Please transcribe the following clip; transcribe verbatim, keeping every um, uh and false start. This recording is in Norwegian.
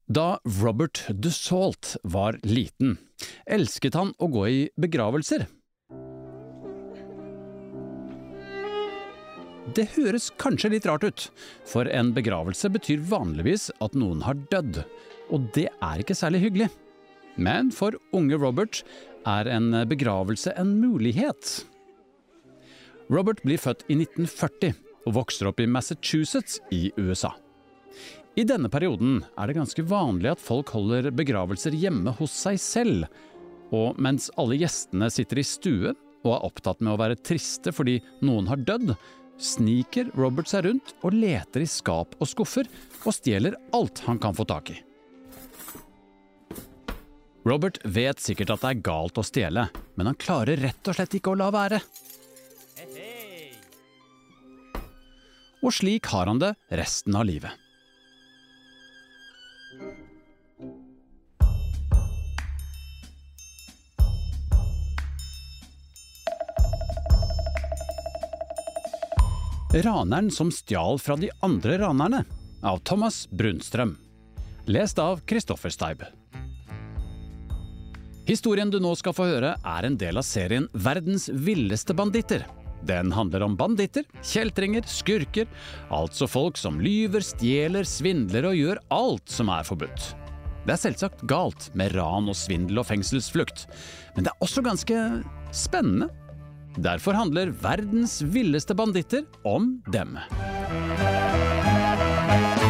Da Robert Dussault var liten, elsket han å gå i begravelser. Det høres kanskje litt rart ut, for en begravelse betyr vanligvis at noen har dødd, og det er ikke særlig hyggelig. Men for unge Robert er en begravelse en mulighet. Robert blir født i nitten førti og vokser opp i Massachusetts i U S A. I denne perioden er det ganske vanlig at folk holder begravelser hjemme hos seg selv, og mens alle gjestene sitter i stue og er opptatt med å være triste fordi noen har dødd, sniker Robert seg rundt og leter i skap og skuffer og stjeler alt han kan få tak i. Robert vet sikkert at det er galt å stjele, men han klarer rett og slett ikke å la være. Og slik har han det resten av livet. Raneren som stjal fra de andre ranerne, av Thomas Brunstrøm. Lest av Kristoffer Steib. Historien du nå skal få høre er en del av serien Verdens villeste banditter. Den handler om banditter, kjeltringer, skurker, altså folk som lyver, stjeler, svindler og gjør alt som er forbudt. Det er selvsagt galt med ran og svindel og fengselsflukt, men det er også ganske spennende. Derfor handler Verdens villeste banditter om dem.